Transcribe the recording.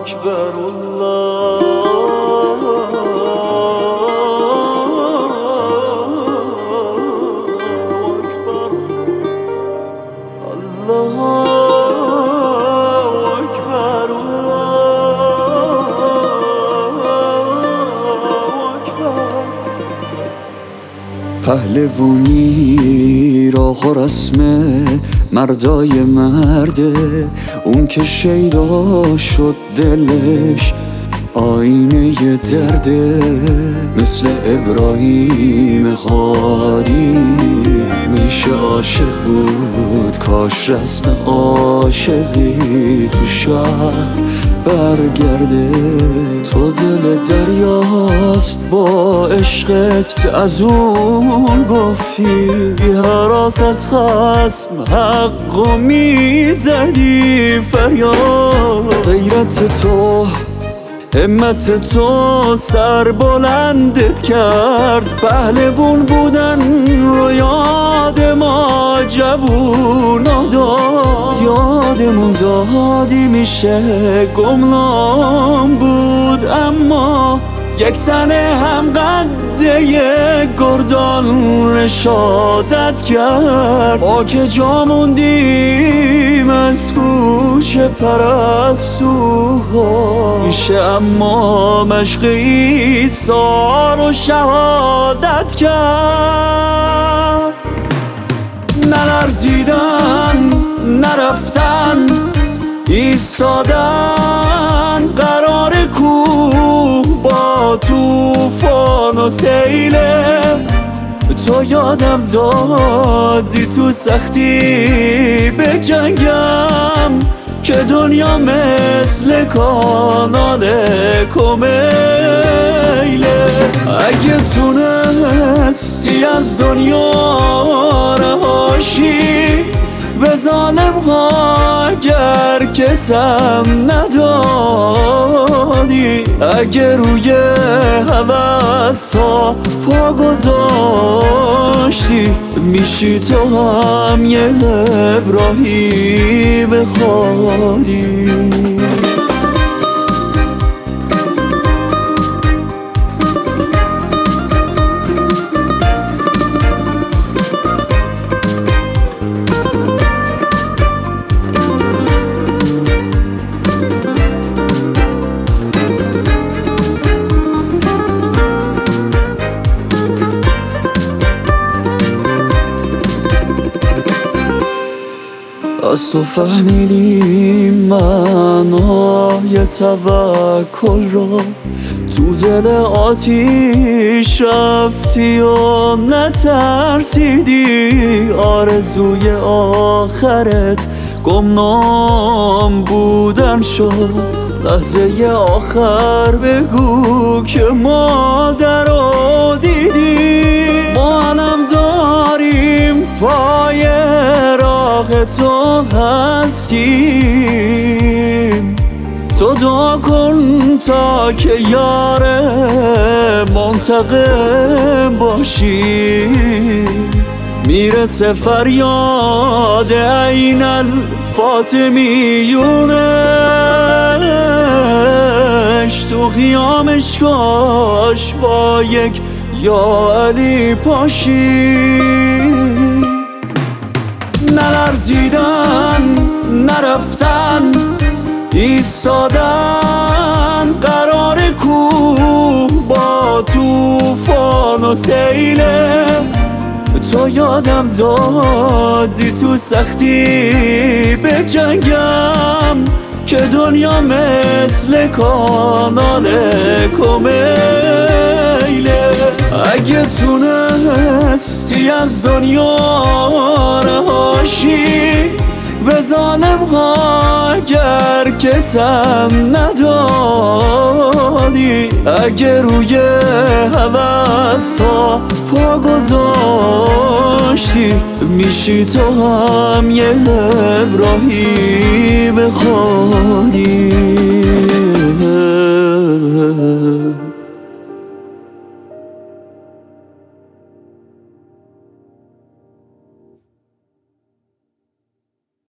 اکبر الله اکبر الله اکبر اکبر. پهلوونی راه و رسمه مردای مرده، اون که شیدا شد دلش آینه درده. مثل ابراهیم هادی میشه عاشق بود، کاش رسم عاشقی تو شهر برگرده. تو دل دریاست با عشقت از اون گفتی، هراس از خصم حقو میزدی فریاد. غیرت تو همت تو سر بلندت کرد، پهلوون بودن رو یاد ما جوونا داد. یادمون دادی میشه گمنام بود، اما یک تنه هم قده گردان رشادت کرد. با که جا موندیم از کوچه پرستوها، میشه اما مشق عیسی رو شهادت کرد. نلرزیدن نرفتن ایستادن، قرار کوه با طوفان و سیله. تو یادم دادی تو سختی به جنگم، که دنیا مثل کانال کمیله. اگه تونستی از دنیا رهاشی، به ظالم ها اگر که تم ندادی، اگر روی هوس ها پا گذاشتی، میشی تو هم یه ابراهیم هادی. از تو فهمیدیم معنای توکل را، تو دل آتیش رفتی و نترسیدی. آرزوی آخرت گمنام بودن شد، لحظه آخر بگو که مادر رو دیدی. ما هم داریم پای راه تو هستیم، تو دعا کن تا که یار منتقم باشی. میرسه فریاد عین الفاطمیونش، تو خیامش کاش با یک یا علی پاشی. نلرزیدن نرفتن ایستادن، قرار کوه با طوفان و سیله. تو یادم دادی تو سختی به جنگم، که دنیا مثل کانال کمیله. اگه تونستی از دنیا رهاشی، به ظالم ها اگر که تم ندادی، اگه روی هوس ها پا گذاشتی، میشی تو هم یه ابراهیم هادی.